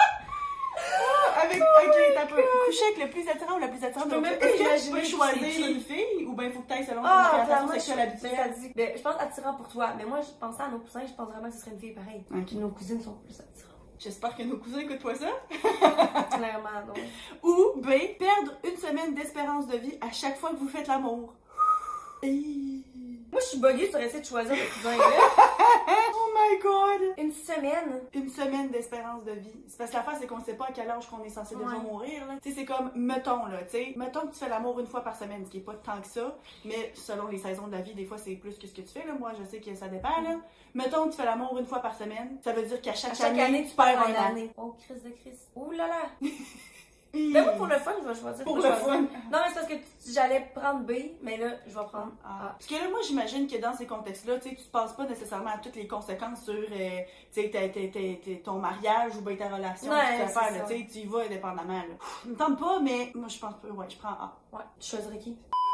Speaker 1: Avec, ok, t'as pas couché avec le plus attirant ou la plus attirante.
Speaker 2: Je peux
Speaker 1: Donc,
Speaker 2: même pas
Speaker 1: est-ce que tu
Speaker 2: imaginer
Speaker 1: peux
Speaker 2: qui
Speaker 1: choisir
Speaker 2: c'est qui.
Speaker 1: une fille ou bien faut que t'ailles selon ton
Speaker 2: Ah,
Speaker 1: orientation
Speaker 2: clairement,
Speaker 1: sexuelle
Speaker 2: je,
Speaker 1: habituelle?
Speaker 2: ça dit. Mais je pense attirant pour toi. Mais moi, je pensais à nos cousins, je pense vraiment que ce serait une fille pareille.
Speaker 1: Ok.
Speaker 2: Nos cousines sont plus attirantes.
Speaker 1: J'espère que nos cousins écoutent pas ça.
Speaker 2: Clairement, non.
Speaker 1: Ou B, perdre une semaine d'espérance de vie à chaque fois que vous faites l'amour. Et-
Speaker 2: Moi, je suis buggée sur essayer de choisir le cousin là.
Speaker 1: Oh my god!
Speaker 2: Une semaine.
Speaker 1: Une semaine d'espérance de vie. C'est parce que l'affaire, c'est qu'on sait pas à quel âge qu'on est censé déjà
Speaker 2: Ouais.
Speaker 1: mourir, là. Tu sais, c'est comme, mettons, là, tu sais, mettons que tu fais l'amour une fois par semaine, ce qui est pas tant que ça, mais selon les saisons de la vie, des fois, c'est plus que ce que tu fais, là. Moi, je sais que ça dépend, là. Mettons que tu fais l'amour une fois par semaine, ça veut dire qu'à chaque,
Speaker 2: À chaque année, tu
Speaker 1: perds
Speaker 2: perds
Speaker 1: un
Speaker 2: une
Speaker 1: an.
Speaker 2: année. Oh, crise de crise. Ouh là là.
Speaker 1: Hum.
Speaker 2: Mais moi, pour le fun, je vais choisir.
Speaker 1: Pour
Speaker 2: je vais
Speaker 1: le
Speaker 2: choisir.
Speaker 1: fun.
Speaker 2: Non, mais c'est parce que tu- j'allais prendre B, mais là, je vais prendre
Speaker 1: Ah.
Speaker 2: A.
Speaker 1: Parce que là, moi, j'imagine que dans ces contextes-là, tu sais, tu ne penses pas nécessairement à toutes les conséquences sur, euh, tu sais, ta- ta- ta- ta- ton mariage ou bien ta relation,
Speaker 2: Ouais,
Speaker 1: que tu vas
Speaker 2: c'est
Speaker 1: faire, là,
Speaker 2: ça.
Speaker 1: tu sais, tu y vas indépendamment, là. Ça me tente pas, mais moi, je pense pas, ouais, je prends A.
Speaker 2: Ouais, tu choisirais qui?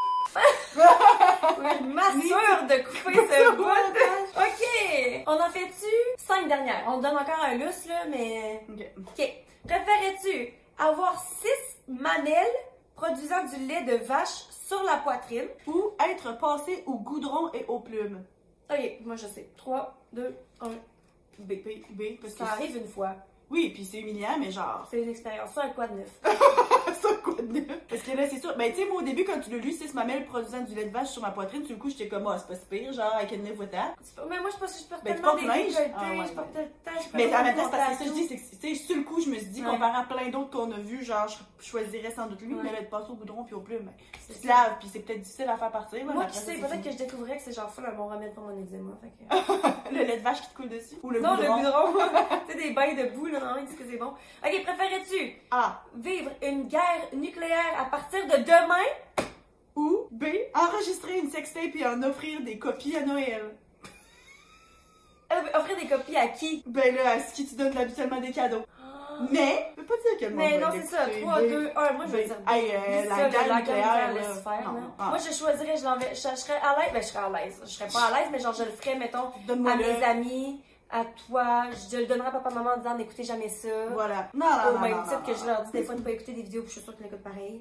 Speaker 2: Ouais, je m'assure de couper ce bout. Ok! On en fait-tu cinq dernières? On te donne encore un lousse, là, mais...
Speaker 1: Ok.
Speaker 2: Ok. Préférais-tu avoir six mamelles produisant du lait de vache sur la poitrine?
Speaker 1: Ou être passé au goudron et aux plumes.
Speaker 2: Ok, moi je sais. trois, deux, un.
Speaker 1: B, B, B, parce que
Speaker 2: Ça arrive une fois.
Speaker 1: oui, puis c'est humiliant, mais genre,
Speaker 2: C'est une expérience. Ça, un quoi de neuf?
Speaker 1: ça quoi de neuf? Parce que là, c'est sûr. Ben, tu sais, moi, au début, quand tu l'as lu, six mamelles produisant du lait de vache sur ma poitrine, sur le coup, j'étais comme, ah, c'est pas si pire, genre, avec une neuf ou tant.
Speaker 2: Mais moi, je pense que je porte
Speaker 1: Ben, tu
Speaker 2: tellement
Speaker 1: portes
Speaker 2: des
Speaker 1: linge?
Speaker 2: décolletés,
Speaker 1: Ah, ouais,
Speaker 2: je porte
Speaker 1: ouais.
Speaker 2: tellement... je
Speaker 1: Mais
Speaker 2: porte
Speaker 1: en même temps, c'est
Speaker 2: tellement
Speaker 1: parce que ça, je
Speaker 2: de
Speaker 1: dis, c'est que, tu sais, sur le coup, je me suis dit,
Speaker 2: Ouais.
Speaker 1: comparé à plein d'autres qu'on a vus, genre, je choisirais sans doute lui,
Speaker 2: Ouais.
Speaker 1: mais là, de passer au goudron puis aux plumes,
Speaker 2: C'est
Speaker 1: tu te
Speaker 2: ça.
Speaker 1: laves, puis c'est peut-être difficile à faire partir. là,
Speaker 2: Moi,
Speaker 1: mais
Speaker 2: qui
Speaker 1: après ça,
Speaker 2: sais,
Speaker 1: c'est
Speaker 2: peut-être que
Speaker 1: fini.
Speaker 2: je découvrais que c'est genre full un bon remède pour mon eczéma. Fait que...
Speaker 1: Le lait de vache qui te coule dessus. Ou le
Speaker 2: non,
Speaker 1: goudron.
Speaker 2: le goudron. Tu sais, des bains de boue, là, non, est-ce que c'est bon? Ok, préférais-tu
Speaker 1: A.
Speaker 2: vivre une guerre nucléaire à partir de demain?
Speaker 1: Ou B. Enregistrer une sextape et en offrir des copies à Noël.
Speaker 2: Euh, offrir des copies à qui?
Speaker 1: Ben là, à ce qui te donne habituellement des cadeaux.
Speaker 2: Ah,
Speaker 1: Mais, je peux pas dire que le monde
Speaker 2: Mais
Speaker 1: va
Speaker 2: non, c'est ça.
Speaker 1: l'écouter.
Speaker 2: trois,
Speaker 1: B.
Speaker 2: deux, un. Moi, je vais
Speaker 1: B.
Speaker 2: dire B.
Speaker 1: Hey, euh,
Speaker 2: Dis
Speaker 1: la
Speaker 2: ça,
Speaker 1: guerre
Speaker 2: la
Speaker 1: nucléaire,
Speaker 2: guerre,
Speaker 1: là.
Speaker 2: laisse faire,
Speaker 1: Non,
Speaker 2: là.
Speaker 1: ah.
Speaker 2: Moi, je choisirais, je l'enverrais. Je, je serais à l'aise. Ben, je serais à l'aise. Je serais pas à l'aise, mais genre, je le ferais, mettons,
Speaker 1: Donne-moi
Speaker 2: à
Speaker 1: le.
Speaker 2: mes amis, à toi. Je le donnerais à papa-maman en disant n'écoutez jamais ça.
Speaker 1: Voilà. Non, non,
Speaker 2: Au
Speaker 1: non,
Speaker 2: même
Speaker 1: non,
Speaker 2: titre
Speaker 1: non,
Speaker 2: que
Speaker 1: non.
Speaker 2: je leur dis des fois de ne pas écouter des vidéos, puis je suis sûre qu'ils l'écoutent pareil.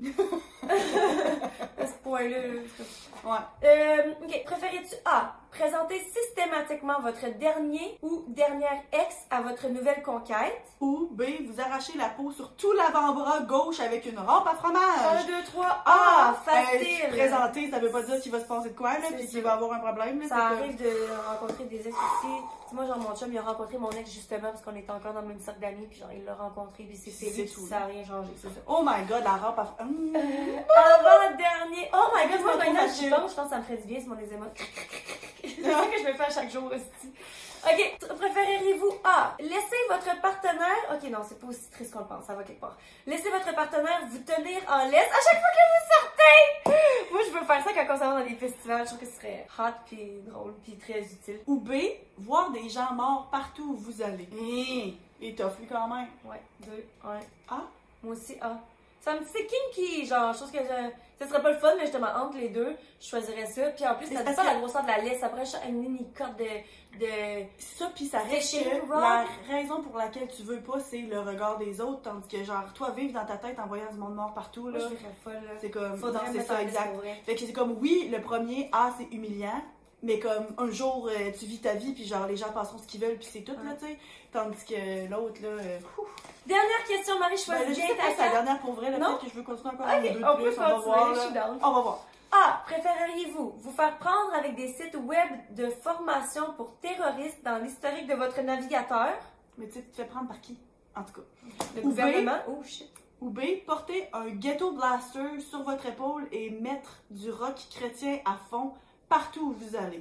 Speaker 2: À ce point-là.
Speaker 1: Ouais.
Speaker 2: Euh, ok, préférais-tu A. Présenter systématiquement votre dernier ou dernière ex à votre nouvelle conquête?
Speaker 1: Ou B. Vous arrachez la peau sur tout l'avant-bras gauche avec une rampe à fromage.
Speaker 2: un, deux, trois,
Speaker 1: Ah!
Speaker 2: A. Facile!
Speaker 1: Euh, présenter, ça veut pas dire qu'il va se passer de quoi, là,
Speaker 2: C'est
Speaker 1: puis
Speaker 2: ça.
Speaker 1: qu'il va avoir un problème, là.
Speaker 2: Ça
Speaker 1: c'est
Speaker 2: arrive de rencontrer des ex aussi. Tu sais, moi, genre, mon chum, il a rencontré mon ex justement parce qu'on était encore dans le même cercle d'amis, puis genre, il l'a rencontré, puis c'est
Speaker 1: C'est
Speaker 2: fini,
Speaker 1: tout,
Speaker 2: puis ça n'a rien changé, c'est ça.
Speaker 1: que- Oh my god, la rampe à fromage. Hum.
Speaker 2: Avant-dernier. Oh my god, moi,
Speaker 1: C'est trop
Speaker 2: maintenant, je
Speaker 1: facile.
Speaker 2: pense, je pense que ça me ferait du bien, c'est mon eczéma. C'est ça que je me fais à chaque jour aussi. Ok, préféreriez-vous A. Laisser votre partenaire. Ok, non, c'est pas aussi triste qu'on le pense, ça va quelque part. Laisser votre partenaire vous tenir en laisse à chaque fois que vous sortez. Moi, je veux faire ça quand on s'en va dans des festivals. Je trouve que ce serait hot, puis drôle, puis très utile.
Speaker 1: Ou B. Voir des gens morts partout où vous allez. Hum. Et tough, lui, quand même.
Speaker 2: Ouais, deux, un.
Speaker 1: Ah?
Speaker 2: Moi aussi, A. Ça me dit, c'est kinky, genre, je trouve que je... ça serait pas le fun, mais justement, entre les deux, je choisirais ça. Puis en plus,
Speaker 1: Mais
Speaker 2: ça
Speaker 1: c'est
Speaker 2: dit
Speaker 1: parce
Speaker 2: pas
Speaker 1: que-
Speaker 2: la grosseur de la laisse, après, une mini cote de. de...
Speaker 1: Ça, puis ça reste
Speaker 2: Fishing
Speaker 1: que
Speaker 2: rod.
Speaker 1: la raison pour laquelle tu veux pas, c'est le regard des autres, tandis que, genre, toi, vivre dans ta tête en voyant du monde mort partout,
Speaker 2: Moi,
Speaker 1: là,
Speaker 2: je serais folle, là.
Speaker 1: c'est comme...
Speaker 2: Faudrait
Speaker 1: non,
Speaker 2: me
Speaker 1: c'est
Speaker 2: mettre
Speaker 1: ça,
Speaker 2: en laisse
Speaker 1: exact.
Speaker 2: pour vrai.
Speaker 1: Fait que c'est comme, oui, le premier, ah, c'est humiliant, mais comme, un jour, euh, tu vis ta vie, puis genre, les gens passeront ce qu'ils veulent, puis c'est tout, là,
Speaker 2: Ouais.
Speaker 1: tu sais. Tandis que l'autre, là, euh, ouf.
Speaker 2: Dernière question, Marie,
Speaker 1: Ben,
Speaker 2: choisis
Speaker 1: là, je
Speaker 2: bien
Speaker 1: sais pas
Speaker 2: ta
Speaker 1: si c'est la
Speaker 2: carte.
Speaker 1: dernière pour vrai, là,
Speaker 2: Non?
Speaker 1: peut-être que je veux continuer encore
Speaker 2: Ok,
Speaker 1: un ou deux de
Speaker 2: on
Speaker 1: plus,
Speaker 2: peut
Speaker 1: on va
Speaker 2: continuer,
Speaker 1: voir,
Speaker 2: je suis
Speaker 1: là.
Speaker 2: down.
Speaker 1: On va voir.
Speaker 2: A. Préféreriez-vous vous faire prendre avec des sites web de formation pour terroristes dans l'historique de votre navigateur?
Speaker 1: Mais tu sais, tu te fais prendre par qui? En tout cas.
Speaker 2: Le
Speaker 1: Ou B.
Speaker 2: gouvernement? Oh shit.
Speaker 1: Ou B, porter un ghetto blaster sur votre épaule et mettre du rock chrétien à fond partout où vous allez.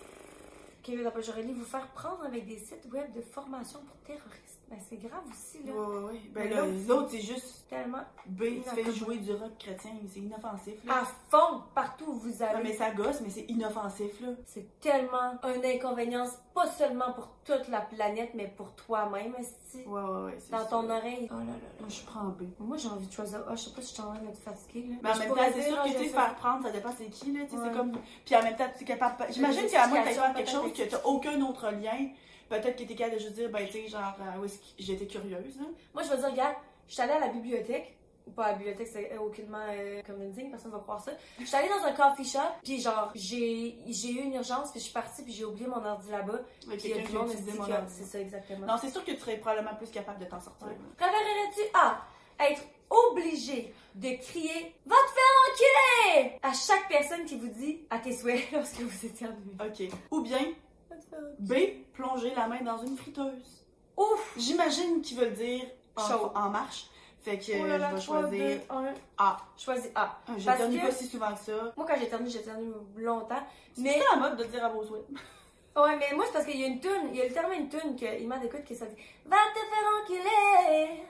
Speaker 2: Ok, d'après j'aurais dit vous faire prendre avec des sites web de formation pour terroristes. Ben, c'est grave aussi, là.
Speaker 1: Ouais, ouais, ouais. Ben
Speaker 2: Mais
Speaker 1: là,
Speaker 2: l'autre,
Speaker 1: l'autre, c'est juste
Speaker 2: Tellement
Speaker 1: B, tu fais
Speaker 2: Inoffensif.
Speaker 1: jouer du rock chrétien, c'est inoffensif,
Speaker 2: à
Speaker 1: là.
Speaker 2: fond partout où vous
Speaker 1: Non,
Speaker 2: allez.
Speaker 1: mais ça gosse, mais c'est inoffensif, là.
Speaker 2: C'est tellement un inconvénient, pas seulement pour toute la planète, mais pour toi-même, esti.
Speaker 1: Ouais, ouais, ouais. c'est
Speaker 2: Dans
Speaker 1: ça.
Speaker 2: ton oreille. Oh là là là.
Speaker 1: Moi, je prends B.
Speaker 2: Moi, j'ai envie de choisir A. Je sais pas si je suis en train d'être fatiguée, là.
Speaker 1: Mais en
Speaker 2: je
Speaker 1: même
Speaker 2: pourrais
Speaker 1: temps, c'est
Speaker 2: dire,
Speaker 1: sûr
Speaker 2: ah,
Speaker 1: que tu
Speaker 2: je
Speaker 1: sais,
Speaker 2: sais.
Speaker 1: faire prendre, ça dépend c'est qui, là. Tu sais,
Speaker 2: Ouais.
Speaker 1: c'est comme. Puis en même temps, tu es capable. J'imagine
Speaker 2: Une
Speaker 1: qu'à moins que tu
Speaker 2: justification,
Speaker 1: faire quelque
Speaker 2: peut-être,
Speaker 1: chose que tu aucun autre lien, peut-être que tu es capable de juste dire, ben, tu sais, genre, euh, où est-ce que j'étais curieuse, là.
Speaker 2: Moi, je vais dire, regarde, je suis allée à la bibliothèque. Ou pas à la bibliothèque, c'est aucunement euh, comme une digne, personne va croire ça. Je suis allée dans un coffee shop, puis genre, j'ai j'ai eu une urgence, puis je suis partie, puis j'ai oublié mon ordi là-bas.
Speaker 1: Avec
Speaker 2: Puis il y a
Speaker 1: quelqu'un
Speaker 2: du
Speaker 1: qui a
Speaker 2: monde
Speaker 1: utilisé
Speaker 2: aussi
Speaker 1: mon
Speaker 2: qui a-
Speaker 1: ordi.
Speaker 2: C'est ça, exactement.
Speaker 1: Non, c'est sûr que tu serais probablement plus capable de t'en sortir.
Speaker 2: Ouais.
Speaker 1: là.
Speaker 2: Préférerais-tu A. Être obligé de crier « Va te faire enculer » à chaque personne qui vous dit à tes souhaits lorsque vous éternuez.
Speaker 1: Ok. Ou bien,
Speaker 2: Va te faire enculer.
Speaker 1: B, plonger la main dans une friteuse.
Speaker 2: Ouf!
Speaker 1: J'imagine qu'ils veulent dire en,
Speaker 2: Chaud.
Speaker 1: en marche. Fait que
Speaker 2: Oh là là,
Speaker 1: je vais
Speaker 2: trois,
Speaker 1: choisir
Speaker 2: deux, un.
Speaker 1: A.
Speaker 2: Choisis A.
Speaker 1: Ah,
Speaker 2: Parce
Speaker 1: J'éternue
Speaker 2: que-
Speaker 1: pas si souvent que ça.
Speaker 2: Moi, quand j'éternue, j'éternue longtemps.
Speaker 1: Mais
Speaker 2: Mais
Speaker 1: c'est la mode de dire à vos souhaits.
Speaker 2: ouais, mais moi, c'est parce qu'il y a une toune, il y a littéralement une toune que Iman écoute qui ça dit Va te faire enculer!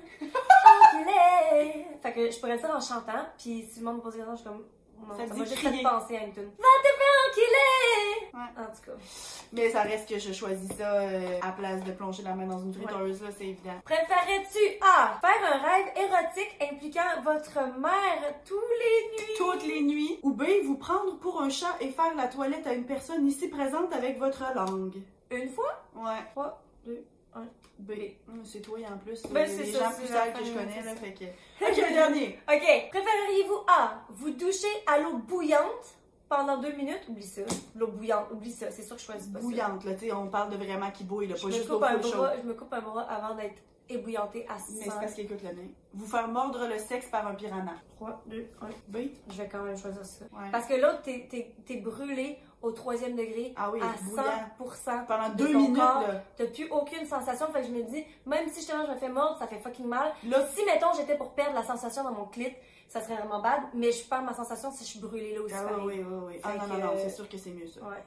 Speaker 2: Enculer! Fait que je pourrais le dire en chantant, puis si le monde me pose des questions, je suis comme. Non,
Speaker 1: Ça
Speaker 2: ça
Speaker 1: dit
Speaker 2: m'a juste
Speaker 1: crier.
Speaker 2: fait penser à une toune. Va te faire enculer!
Speaker 1: Ouais.
Speaker 2: En tout cas.
Speaker 1: Mais ça reste que je choisis ça euh, à place de plonger la main dans une friteuse, là, c'est évident.
Speaker 2: Préférais-tu A. Faire un rêve érotique impliquant votre mère tous les nuits?
Speaker 1: Toutes les nuits. Ou B, vous prendre pour un chat et faire la toilette à une personne ici présente avec votre langue.
Speaker 2: Une fois?
Speaker 1: Ouais.
Speaker 2: trois, deux, un.
Speaker 1: B. Hum, C'est toi en plus.
Speaker 2: Ben,
Speaker 1: euh,
Speaker 2: c'est
Speaker 1: les
Speaker 2: ça,
Speaker 1: gens
Speaker 2: c'est
Speaker 1: plus
Speaker 2: la
Speaker 1: sales que je
Speaker 2: fin,
Speaker 1: connais,
Speaker 2: c'est
Speaker 1: là,
Speaker 2: ça.
Speaker 1: fait que... Ok, le dernier.
Speaker 2: Ok. Préféreriez-vous A. Vous doucher à l'eau bouillante pendant deux minutes? Oublie ça. L'eau bouillante, oublie ça. C'est sûr que je choisis pas ça.
Speaker 1: Bouillante, là, tu sais, on parle de vraiment qui bouille, là,
Speaker 2: Je
Speaker 1: pas
Speaker 2: me,
Speaker 1: juste l'eau
Speaker 2: coupe un
Speaker 1: full chaude.
Speaker 2: bras, je me coupe un bras avant d'être ébouillantée à
Speaker 1: Mais c'est
Speaker 2: cent.
Speaker 1: parce qu'il écoute le mien. Vous faire mordre le sexe par un piranha.
Speaker 2: trois, deux, un.
Speaker 1: B.
Speaker 2: Je vais quand même choisir ça.
Speaker 1: Ouais.
Speaker 2: Parce que l'autre, t'es, t'es, t'es brûlé au troisième degré
Speaker 1: Ah oui,
Speaker 2: à
Speaker 1: bouillant.
Speaker 2: cent pour cent.
Speaker 1: Pendant
Speaker 2: de
Speaker 1: deux
Speaker 2: ton
Speaker 1: minutes,
Speaker 2: corps.
Speaker 1: là.
Speaker 2: T'as plus aucune sensation. Fait que je me dis, même si justement je me fais mordre, ça fait fucking mal.
Speaker 1: Là,
Speaker 2: Si, mettons, j'étais pour perdre la sensation dans mon clit, ça serait vraiment bad. Mais je perds ma sensation si je suis brûlée là aussi.
Speaker 1: ah
Speaker 2: pareil.
Speaker 1: oui, oui, oui. Ah
Speaker 2: Fait
Speaker 1: non,
Speaker 2: que-
Speaker 1: non, non, c'est sûr que c'est mieux, ça.
Speaker 2: Ouais.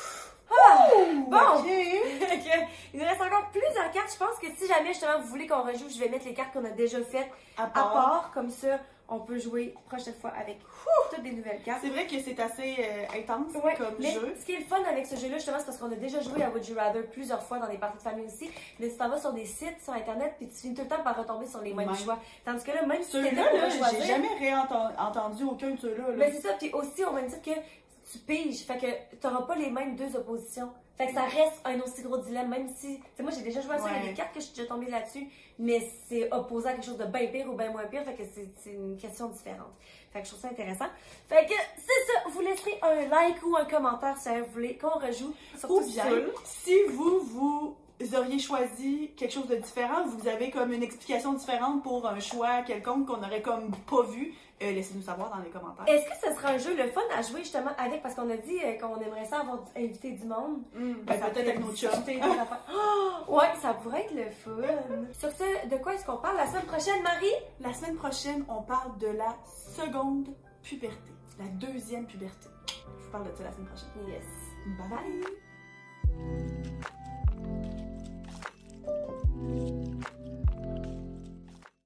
Speaker 1: Bon!
Speaker 2: Ok. Fait que, il nous reste encore plusieurs cartes. Je pense que si jamais justement vous voulez qu'on rejoue, je vais mettre les cartes qu'on a déjà faites
Speaker 1: À
Speaker 2: à
Speaker 1: part,
Speaker 2: part. Comme ça, on peut jouer prochaine fois avec toutes des nouvelles cartes.
Speaker 1: C'est vrai que c'est assez euh, intense
Speaker 2: Ouais,
Speaker 1: comme
Speaker 2: mais
Speaker 1: jeu.
Speaker 2: ce qui est le fun avec ce jeu-là, justement, c'est parce qu'on a déjà joué à Would You Rather plusieurs fois dans des parties de famille aussi. Mais tu t'en vas sur des sites, sur Internet, puis tu finis tout le temps par retomber sur les mêmes
Speaker 1: Ouais.
Speaker 2: choix. Tandis que là, même si tu
Speaker 1: Celui-là, là,
Speaker 2: choisir...
Speaker 1: j'ai jamais réentendu aucun de ceux-là. là.
Speaker 2: Mais c'est ça, puis aussi, au même titre que tu piges, fait que t'auras pas les mêmes deux oppositions. Fait que ça reste un aussi gros dilemme, même si... Tu sais, moi, j'ai déjà joué à ça, il y a
Speaker 1: Ouais.
Speaker 2: des cartes que je suis déjà tombée là-dessus, mais c'est opposé à quelque chose de bien pire ou bien moins pire, fait que c'est c'est une question différente. Fait que je trouve ça intéressant. Fait que c'est ça, vous laisserez un like ou un commentaire si vous voulez qu'on rejoue.
Speaker 1: Ou
Speaker 2: Surtout
Speaker 1: bien,
Speaker 2: seul.
Speaker 1: si vous, vous auriez choisi quelque chose de différent, vous avez comme une explication différente pour un choix quelconque qu'on aurait comme pas vu, euh, laissez-nous savoir dans les commentaires.
Speaker 2: Est-ce que ce sera un jeu le fun à jouer justement avec, parce qu'on a dit euh, qu'on aimerait ça avoir invité du monde.
Speaker 1: Hum, ben,
Speaker 2: Ça
Speaker 1: peut-être
Speaker 2: fait
Speaker 1: avec nos chums.
Speaker 2: discuter des affaires. Oh, ouais, ça pourrait être le fun. Sur ce, de quoi est-ce qu'on parle la semaine prochaine, Marie?
Speaker 1: La semaine prochaine, on parle de la seconde puberté, la deuxième puberté. Je vous parle de ça la semaine prochaine.
Speaker 2: Yes.
Speaker 1: Bye bye!